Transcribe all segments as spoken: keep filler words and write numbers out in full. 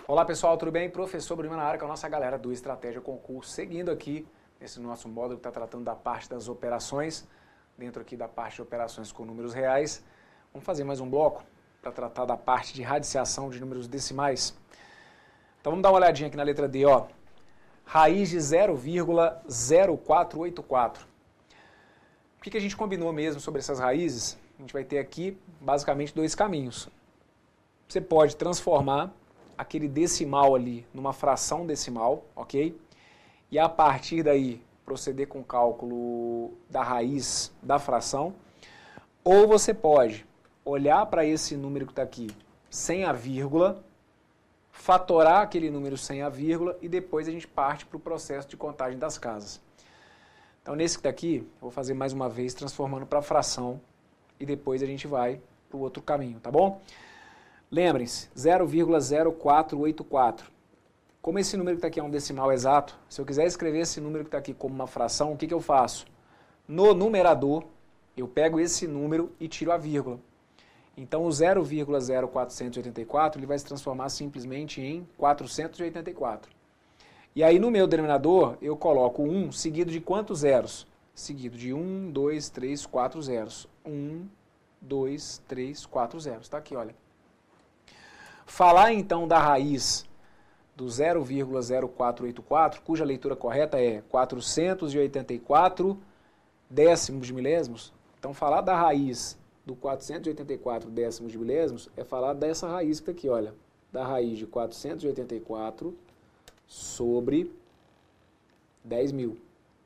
Olá pessoal, tudo bem? Professor Bruno na área com a nossa galera do Estratégia Concurso, seguindo aqui esse nosso módulo que está tratando da parte das operações, dentro aqui da parte de operações com números reais. Vamos fazer mais um bloco para tratar da parte de radiciação de números decimais. Então vamos dar uma olhadinha aqui na letra D, ó. Raiz de zero vírgula zero quatro oito quatro. O que, que a gente combinou mesmo sobre essas raízes? A gente vai ter aqui basicamente dois caminhos. Você pode transformar aquele decimal ali numa fração decimal, ok? E a partir daí proceder com o cálculo da raiz da fração. Ou você pode olhar para esse número que está aqui sem a vírgula, fatorar aquele número sem a vírgula e depois a gente parte para o processo de contagem das casas. Então nesse que está aqui, eu vou fazer mais uma vez transformando para fração e depois a gente vai para o outro caminho, tá bom? Lembrem-se, zero vírgula zero quatro oito quatro. Como esse número que está aqui é um decimal exato, se eu quiser escrever esse número que está aqui como uma fração, o que, que eu faço? No numerador, eu pego esse número e tiro a vírgula. Então o zero vírgula zero quatrocentos e oitenta e quatro ele vai se transformar simplesmente em quatrocentos e oitenta e quatro. E aí no meu denominador eu coloco um seguido de quantos zeros? Seguido de um, dois, três, quatro zeros. um, dois, três, quatro zeros. Está aqui, olha. Falar então da raiz do zero vírgula zero quatro oito quatro, cuja leitura correta é quatrocentos e oitenta e quatro décimos de milésimos. Então falar da raiz do quatrocentos e oitenta e quatro décimos de milésimos é falar dessa raiz que está aqui, olha. Da raiz de quatrocentos e oitenta e quatro sobre dez mil.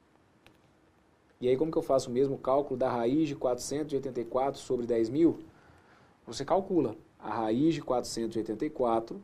E aí como que eu faço o mesmo cálculo da raiz de quatrocentos e oitenta e quatro sobre dez mil? Você calcula a raiz de quatrocentos e oitenta e quatro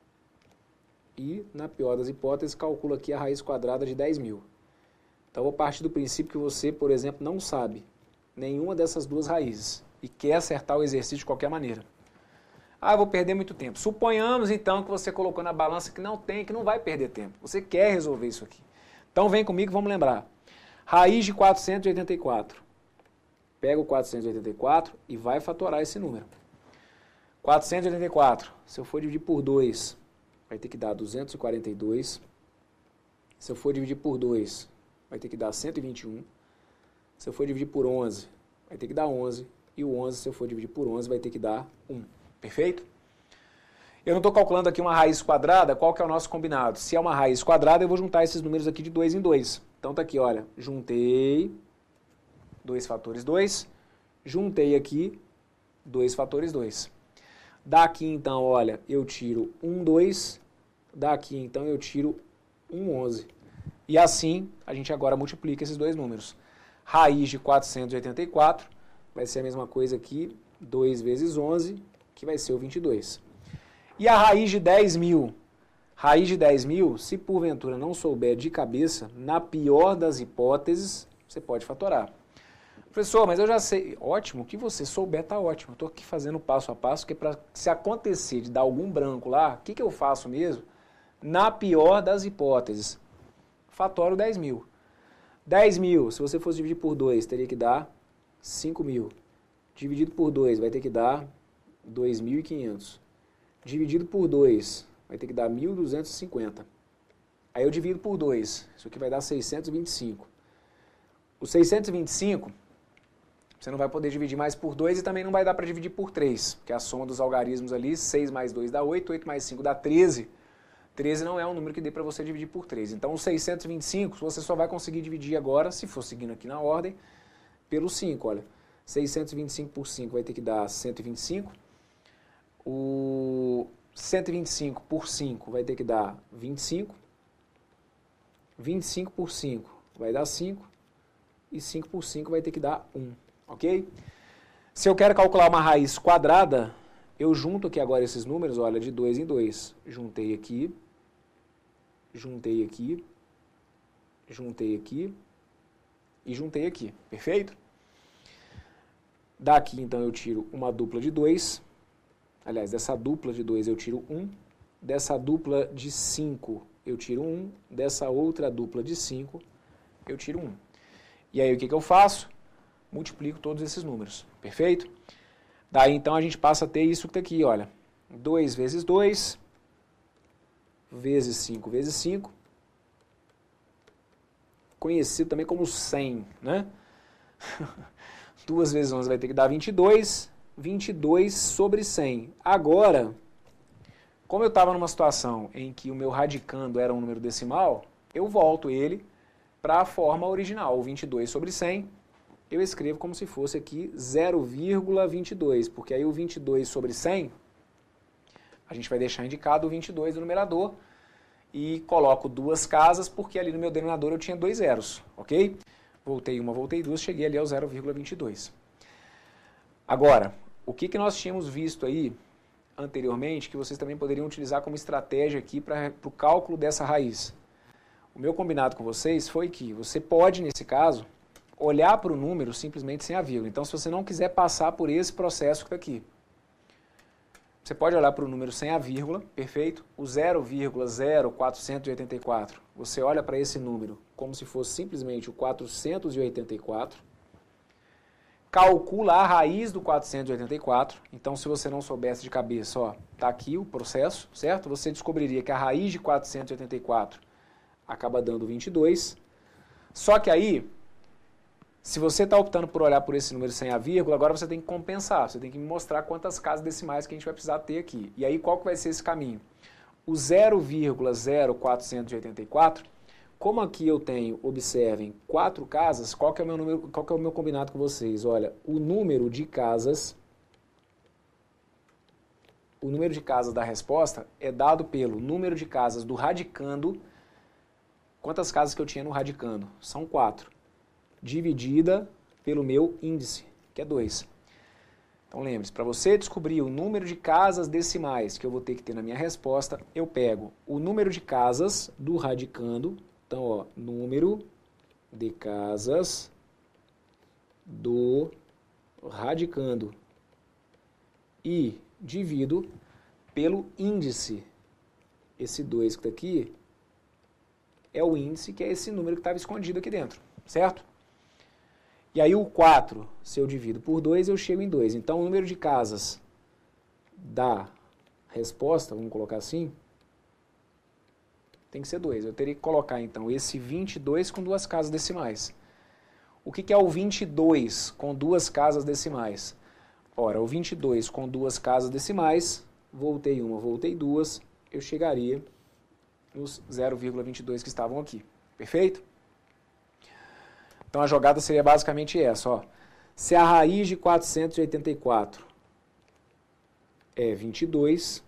e, na pior das hipóteses, calcula aqui a raiz quadrada de dez mil. Então, eu vou partir do princípio que você, por exemplo, não sabe nenhuma dessas duas raízes e quer acertar o exercício de qualquer maneira. Ah, eu vou perder muito tempo. Suponhamos, então, que você colocou na balança que não tem, que não vai perder tempo. Você quer resolver isso aqui. Então, vem comigo, vamos lembrar. Raiz de quatrocentos e oitenta e quatro. Pega o quatrocentos e oitenta e quatro e vai fatorar esse número. quatrocentos e oitenta e quatro, se eu for dividir por dois, vai ter que dar duzentos e quarenta e dois. Se eu for dividir por dois, vai ter que dar cento e vinte e um. Se eu for dividir por onze, vai ter que dar onze. E o onze, se eu for dividir por onze, vai ter que dar um. Perfeito? Eu não estou calculando aqui uma raiz quadrada, qual que é o nosso combinado? Se é uma raiz quadrada, eu vou juntar esses números aqui de dois em dois. Então tá aqui, olha, juntei dois fatores dois, juntei aqui dois fatores dois. Daqui, então, olha, eu tiro um, dois. Daqui, então, eu tiro um, onze. E assim, a gente agora multiplica esses dois números. Raiz de quatrocentos e oitenta e quatro vai ser a mesma coisa aqui, dois vezes onze, que vai ser o vinte e dois. E a raiz de dez mil? Raiz de dez mil, se porventura não souber de cabeça, na pior das hipóteses, você pode fatorar. Professor, mas eu já sei. Ótimo, o que você souber está ótimo. Eu estou aqui fazendo passo a passo, que para se acontecer de dar algum branco lá, o que, que eu faço mesmo? Na pior das hipóteses, fatoro dez mil. dez mil, se você fosse dividir por dois, teria que dar cinco mil. Dividido por dois, vai ter que dar dois mil e quinhentos. Dividido por dois, vai ter que dar mil duzentos e cinquenta. Aí eu divido por dois, isso aqui vai dar seiscentos e vinte e cinco. O seiscentos e vinte e cinco... você não vai poder dividir mais por dois e também não vai dar para dividir por três, porque a soma dos algarismos ali, seis mais dois dá oito, oito mais cinco dá treze. treze não é um número que dê para você dividir por três. Então, o seiscentos e vinte e cinco, você só vai conseguir dividir agora, se for seguindo aqui na ordem, pelo cinco. Olha, seiscentos e vinte e cinco por cinco vai ter que dar cento e vinte e cinco. O cento e vinte e cinco por cinco vai ter que dar vinte e cinco. vinte e cinco por cinco vai dar cinco. E cinco por cinco vai ter que dar um. Ok? Se eu quero calcular uma raiz quadrada, eu junto aqui agora esses números, olha, de dois em dois. Juntei aqui, juntei aqui, juntei aqui e juntei aqui. Perfeito? Daqui, então, eu tiro uma dupla de dois. Aliás, dessa dupla de dois eu tiro um. Dessa dupla de cinco eu tiro um. Dessa outra dupla de cinco eu tiro um. E aí, o que, que eu faço? Multiplico todos esses números, perfeito? Daí, então, a gente passa a ter isso que está aqui, olha. dois vezes dois, vezes cinco vezes cinco, conhecido também como cem, né? duas vezes onze vai ter que dar vinte e dois, vinte e dois sobre cem. Agora, como eu estava numa situação em que o meu radicando era um número decimal, eu volto ele para a forma original, o vinte e dois sobre cem, eu escrevo como se fosse aqui zero vírgula vinte e dois, porque aí o vinte e dois sobre cem, a gente vai deixar indicado o vinte e dois no numerador e coloco duas casas, porque ali no meu denominador eu tinha dois zeros, ok? Voltei uma, voltei duas, cheguei ali ao zero vírgula vinte e dois. Agora, o que, que nós tínhamos visto aí anteriormente, que vocês também poderiam utilizar como estratégia aqui para o cálculo dessa raiz? O meu combinado com vocês foi que você pode, nesse caso, olhar para o número simplesmente sem a vírgula. Então, se você não quiser passar por esse processo que está aqui, você pode olhar para o número sem a vírgula, perfeito? O zero vírgula zero quatrocentos e oitenta e quatro, você olha para esse número como se fosse simplesmente o quatrocentos e oitenta e quatro, calcula a raiz do quatrocentos e oitenta e quatro, então se você não soubesse de cabeça, ó, tá aqui o processo, certo? Você descobriria que a raiz de quatrocentos e oitenta e quatro acaba dando vinte e dois, só que aí, se você está optando por olhar por esse número sem a vírgula, agora você tem que compensar, você tem que me mostrar quantas casas decimais que a gente vai precisar ter aqui. E aí qual que vai ser esse caminho? O zero vírgula zero quatrocentos e oitenta e quatro, como aqui eu tenho, observem, quatro casas, qual que é o meu número, qual que é o meu combinado com vocês? Olha, o número de casas, o número de casas da resposta é dado pelo número de casas do radicando. Quantas casas que eu tinha no radicando? São quatro. Dividida pelo meu índice, que é dois. Então lembre-se, para você descobrir o número de casas decimais que eu vou ter que ter na minha resposta, eu pego o número de casas do radicando, então ó, número de casas do radicando e divido pelo índice. Esse dois que está aqui é o índice, que é esse número que estava escondido aqui dentro, certo? E aí o quatro, se eu divido por dois, eu chego em dois. Então o número de casas da resposta, vamos colocar assim, tem que ser dois. Eu teria que colocar então esse vinte e dois com duas casas decimais. O que, que é o vinte e dois com duas casas decimais? Ora, o vinte e dois com duas casas decimais, voltei uma, voltei duas, eu chegaria nos zero vírgula vinte e dois que estavam aqui. Perfeito? Então a jogada seria basicamente essa, ó. Se a raiz de quatrocentos e oitenta e quatro é vinte e dois,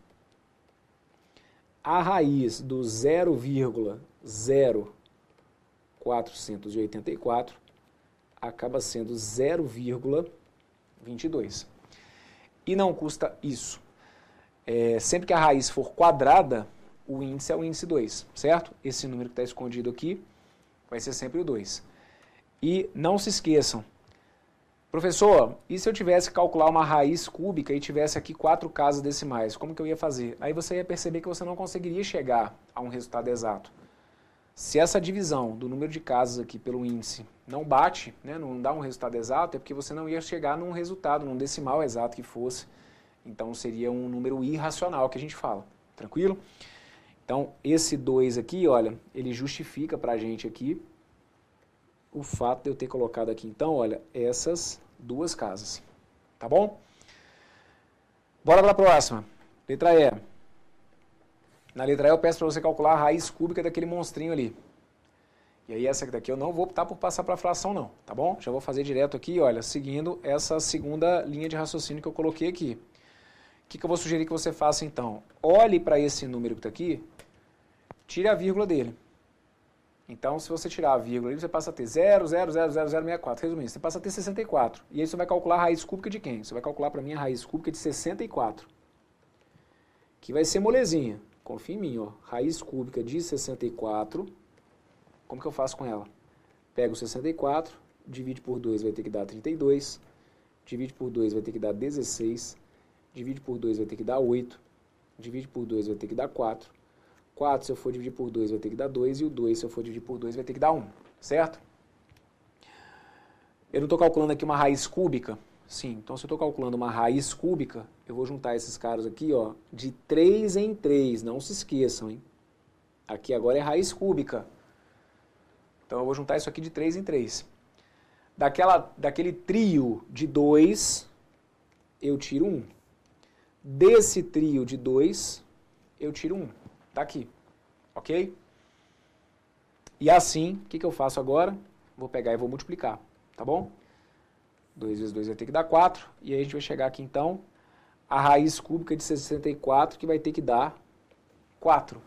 a raiz do zero vírgula zero quatrocentos e oitenta e quatro acaba sendo zero vírgula vinte e dois. E não custa isso. É, sempre que a raiz for quadrada, o índice é o índice dois, certo? Esse número que está escondido aqui vai ser sempre o dois. E não se esqueçam, professor, e se eu tivesse que calcular uma raiz cúbica e tivesse aqui quatro casas decimais, como que eu ia fazer? Aí você ia perceber que você não conseguiria chegar a um resultado exato. Se essa divisão do número de casas aqui pelo índice não bate, né, não dá um resultado exato, é porque você não ia chegar num resultado, num decimal exato que fosse. Então seria um número irracional que a gente fala, tranquilo? Então esse dois aqui, olha, ele justifica para a gente aqui o fato de eu ter colocado aqui, então, olha, essas duas casas. Tá bom? Bora para a próxima. Letra E. Na letra E eu peço para você calcular a raiz cúbica daquele monstrinho ali. E aí essa daqui eu não vou optar por passar para a fração não, tá bom? Já vou fazer direto aqui, olha, seguindo essa segunda linha de raciocínio que eu coloquei aqui. O que, que eu vou sugerir que você faça então? Olhe para esse número que está aqui, tire a vírgula dele. Então, se você tirar a vírgula, você passa a ter zero vírgula zero zero zero zero seis quatro. Resumindo, você passa a ter sessenta e quatro. E aí você vai calcular a raiz cúbica de quem? Você vai calcular para mim a raiz cúbica de sessenta e quatro. Que vai ser molezinha. Confia em mim, ó. Raiz cúbica de sessenta e quatro. Como que eu faço com ela? Pego sessenta e quatro, divide por dois, vai ter que dar trinta e dois. Divide por dois, vai ter que dar dezesseis. Divide por dois, vai ter que dar oito. Divide por dois, vai ter que dar quatro. quatro, se eu for dividir por dois, vai ter que dar dois, e o dois, se eu for dividir por dois, vai ter que dar um, certo? Eu não estou calculando aqui uma raiz cúbica? Sim, então se eu estou calculando uma raiz cúbica, eu vou juntar esses caras aqui, ó, de três em três, não se esqueçam, hein? Aqui agora é raiz cúbica. Então eu vou juntar isso aqui de três em três. Daquela, daquele trio de dois, eu tiro um. Desse trio de dois, eu tiro um. Tá aqui. Ok? E assim, o que, que eu faço agora? Vou pegar e vou multiplicar. Tá bom? dois vezes dois vai ter que dar quatro. E aí a gente vai chegar aqui então a raiz cúbica de sessenta e quatro, que vai ter que dar quatro.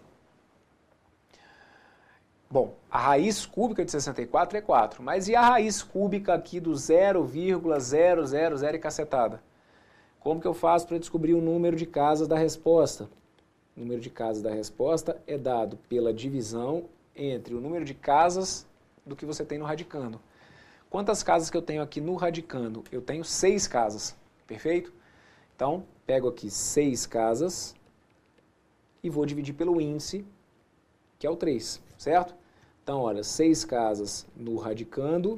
Bom, a raiz cúbica de sessenta e quatro é quatro, mas e a raiz cúbica aqui do zero vírgula zero zero zero e cacetada? Como que eu faço para descobrir o número de casas da resposta? O número de casas da resposta é dado pela divisão entre o número de casas do que você tem no radicando. Quantas casas que eu tenho aqui no radicando? Eu tenho seis casas, perfeito? Então, pego aqui seis casas e vou dividir pelo índice, que é o três, certo? Então, olha, seis casas no radicando,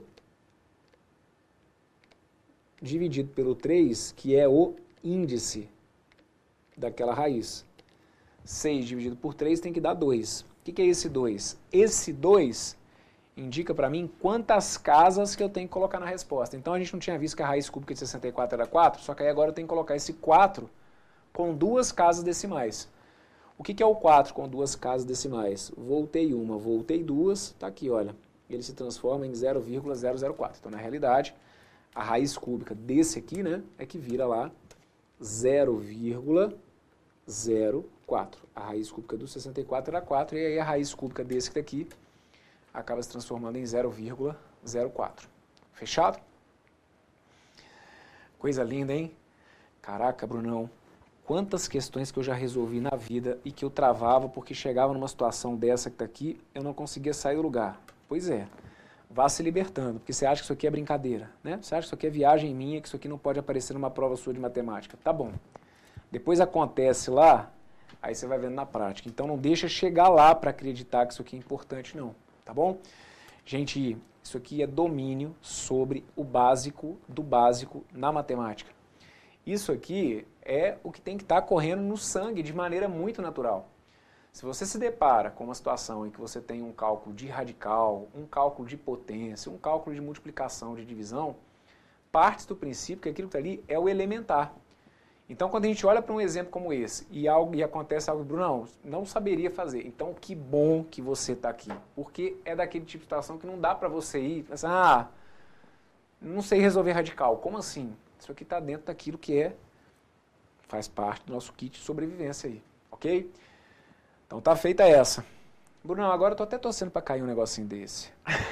dividido pelo três, que é o índice daquela raiz. seis dividido por três tem que dar dois. O que, que é esse dois? Esse dois indica para mim quantas casas que eu tenho que colocar na resposta. Então, a gente não tinha visto que a raiz cúbica de sessenta e quatro era quatro, só que aí agora eu tenho que colocar esse quatro com duas casas decimais. O que, que é o quatro com duas casas decimais? Voltei uma, voltei duas, está aqui, olha. Ele se transforma em zero vírgula zero zero quatro. Então, na realidade, a raiz cúbica desse aqui, né, é que vira lá zero vírgula zero quatro. A raiz cúbica do sessenta e quatro era quatro, e aí a raiz cúbica desse daqui acaba se transformando em zero vírgula zero quatro. Fechado? Coisa linda, hein? Caraca, Brunão. Quantas questões que eu já resolvi na vida e que eu travava porque chegava numa situação dessa que está aqui, eu não conseguia sair do lugar. Pois é, vá se libertando, porque você acha que isso aqui é brincadeira, né? Você acha que isso aqui é viagem minha, que isso aqui não pode aparecer numa prova sua de matemática. Tá bom. Depois acontece lá, aí você vai vendo na prática. Então não deixa chegar lá para acreditar que isso aqui é importante, não. Tá bom? Gente, isso aqui é domínio sobre o básico do básico na matemática. Isso aqui é o que tem que estar correndo no sangue de maneira muito natural. Se você se depara com uma situação em que você tem um cálculo de radical, um cálculo de potência, um cálculo de multiplicação, de divisão, parte do princípio que aquilo que está ali é o elementar. Então, quando a gente olha para um exemplo como esse e, algo, e acontece algo, Bruno, não saberia fazer. Então, que bom que você está aqui. Porque é daquele tipo de situação que não dá para você ir e pensar, ah, não sei resolver radical. Como assim? Isso aqui está dentro daquilo que é, faz parte do nosso kit de sobrevivência aí, ok? Então tá feita essa. Bruno, agora eu tô até torcendo para cair um negocinho desse.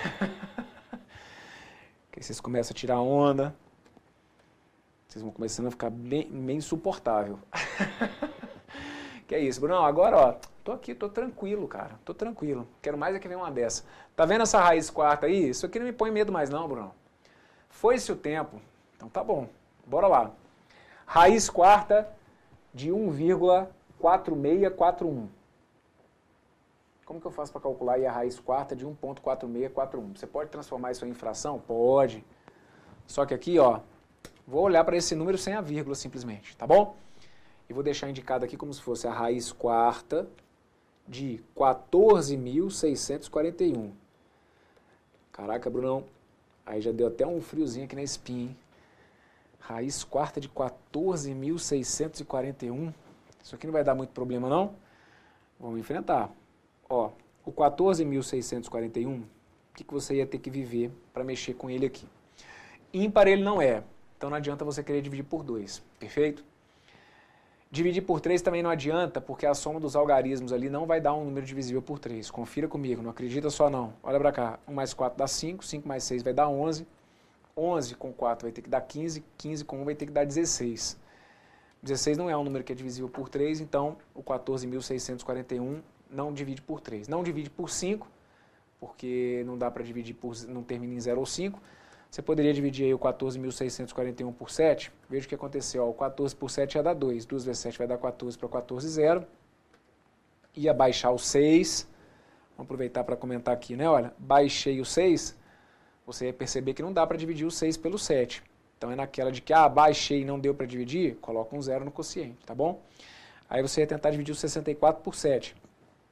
Que aí vocês começam a tirar onda, vocês vão começando a ficar bem, bem insuportável. Que é isso, Bruno, agora ó, tô aqui, tô tranquilo, cara, tô tranquilo. Quero mais é que venha uma dessa. Tá vendo essa raiz quarta aí? Isso aqui não me põe medo mais não, Bruno. Foi-se o tempo, então tá bom. Bora lá. Raiz quarta de um vírgula quatro seis quatro um. Como que eu faço para calcular aí a raiz quarta de um vírgula quatro seis quatro um? Você pode transformar isso em fração? Pode. Só que aqui, ó, vou olhar para esse número sem a vírgula simplesmente, tá bom? E vou deixar indicado aqui como se fosse a raiz quarta de quatorze mil seiscentos e quarenta e um. Caraca, Brunão, aí já deu até um friozinho aqui na espinha, hein? Raiz quarta de quatorze mil seiscentos e quarenta e um. Isso aqui não vai dar muito problema, não? Vamos enfrentar. Ó, o quatorze mil seiscentos e quarenta e um, o que, que você ia ter que viver para mexer com ele aqui? Ímpar ele não é, então não adianta você querer dividir por dois, perfeito? Dividir por três também não adianta, porque a soma dos algarismos ali não vai dar um número divisível por três. Confira comigo, não acredita só não. Olha para cá, um mais quatro dá cinco, cinco mais seis vai dar onze. onze com quatro vai ter que dar quinze, quinze com um vai ter que dar dezesseis. dezesseis não é um número que é divisível por três, então o quatorze mil seiscentos e quarenta e um não divide por três. Não divide por cinco, porque não dá para dividir por, não termina em zero ou cinco. Você poderia dividir aí o quatorze mil seiscentos e quarenta e um por sete. Veja o que aconteceu. Ó, o quatorze por sete ia dar dois. dois vezes sete vai dar quatorze para quatorze, zero. Ia baixar o seis. Vamos aproveitar para comentar aqui, né? Olha, baixei o seis. Você ia perceber que não dá para dividir o seis pelo sete. Então é naquela de que, ah, baixei e não deu para dividir, coloca um zero no quociente, tá bom? Aí você ia tentar dividir o sessenta e quatro por sete.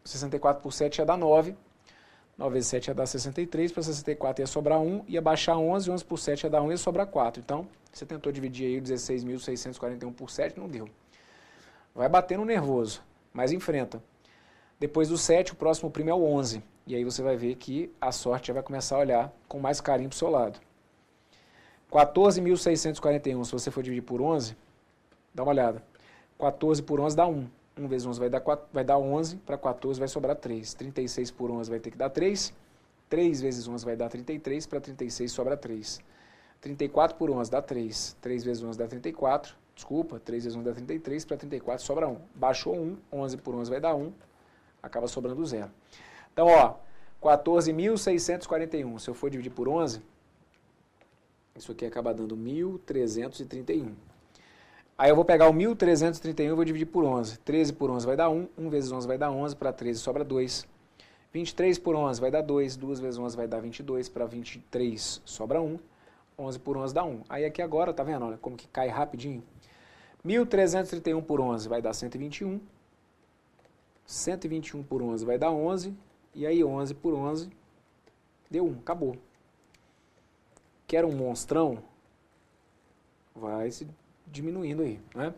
sessenta e quatro por sete ia dar nove. nove vezes sete ia dar sessenta e três, para sessenta e quatro ia sobrar um, ia baixar onze, onze por sete ia dar um, ia sobrar quatro. Então, você tentou dividir aí o dezesseis mil seiscentos e quarenta e um por sete, não deu. Vai batendo nervoso, mas enfrenta. Depois do sete, o próximo primo é o onze. E aí você vai ver que a sorte já vai começar a olhar com mais carinho para o seu lado. quatorze mil seiscentos e quarenta e um, se você for dividir por onze, dá uma olhada. quatorze por onze dá um. um vezes onze vai dar, quatro, vai dar onze, para quatorze vai sobrar três. trinta e seis por onze vai ter que dar três. três vezes onze vai dar trinta e três, para trinta e seis sobra três. trinta e quatro por onze dá três. três vezes onze dá trinta e quatro. Desculpa, três vezes onze dá trinta e três, para trinta e quatro sobra um. Baixou um, onze por onze vai dar um, acaba sobrando zero. Então, ó, quatorze mil seiscentos e quarenta e um, se eu for dividir por onze, isso aqui acaba dando mil trezentos e trinta e um. Aí eu vou pegar o mil trezentos e trinta e um e vou dividir por onze. treze por onze vai dar um, um vezes onze vai dar onze, para treze sobra dois. vinte e três por onze vai dar dois, duas vezes onze vai dar vinte e dois, para vinte e três sobra um. onze por onze dá um. Aí aqui agora, tá vendo? Olha como que cai rapidinho. mil trezentos e trinta e um por onze vai dar cento e vinte e um. cento e vinte e um por onze vai dar onze. E aí onze por onze deu um. Acabou. Quer um monstrão? Vai se diminuindo aí, né?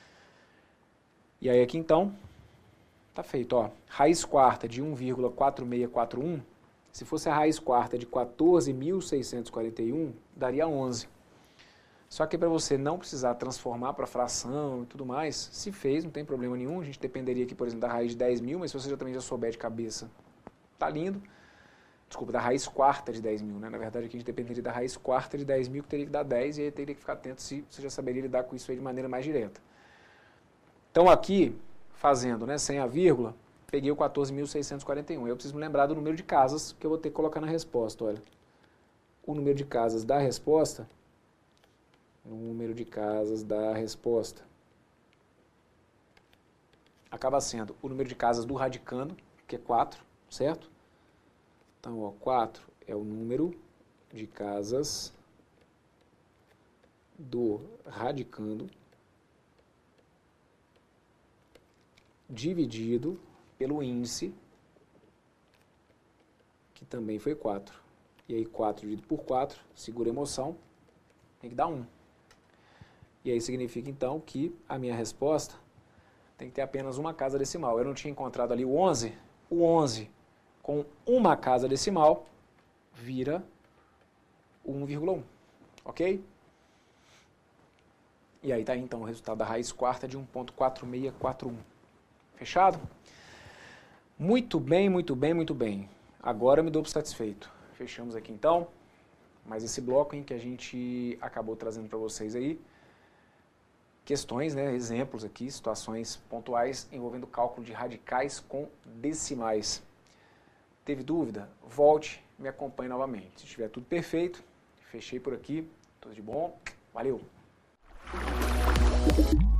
E aí aqui então, tá feito, ó. Raiz quarta de um vírgula quatro seis quatro um, se fosse a raiz quarta de quatorze mil seiscentos e quarenta e um, daria onze. Só que para você não precisar transformar para fração e tudo mais, se fez, não tem problema nenhum. A gente dependeria aqui, por exemplo, da raiz de dez mil, mas se você já também já souber de cabeça, tá lindo. Desculpa, da raiz quarta de dez mil, né? Na verdade aqui a gente dependeria da raiz quarta de dez mil, que teria que dar dez, e aí teria que ficar atento se você já saberia lidar com isso aí de maneira mais direta. Então aqui, fazendo, né, sem a vírgula, peguei o quatorze mil seiscentos e quarenta e um. Eu preciso me lembrar do número de casas que eu vou ter que colocar na resposta, olha. O número de casas da resposta, número de casas da resposta, acaba sendo o número de casas do radicando, que é quatro, certo? Então, ó, quatro é o número de casas do radicando dividido pelo índice, que também foi quatro. E aí, quatro dividido por quatro, segura a emoção, tem que dar um. E aí significa, então, que a minha resposta tem que ter apenas uma casa decimal. Eu não tinha encontrado ali o onze, o onze com uma casa decimal vira o um vírgula um, ok? E aí está então o resultado da raiz quarta de um ponto quatro seis quatro um. Fechado? Muito bem, muito bem, muito bem. Agora eu me dou por satisfeito. Fechamos aqui então mais esse bloco em que a gente acabou trazendo para vocês aí questões, né, exemplos aqui, situações pontuais envolvendo cálculo de radicais com decimais. Teve dúvida? Volte, me acompanhe novamente. Se estiver tudo perfeito, fechei por aqui. Tudo de bom. Valeu!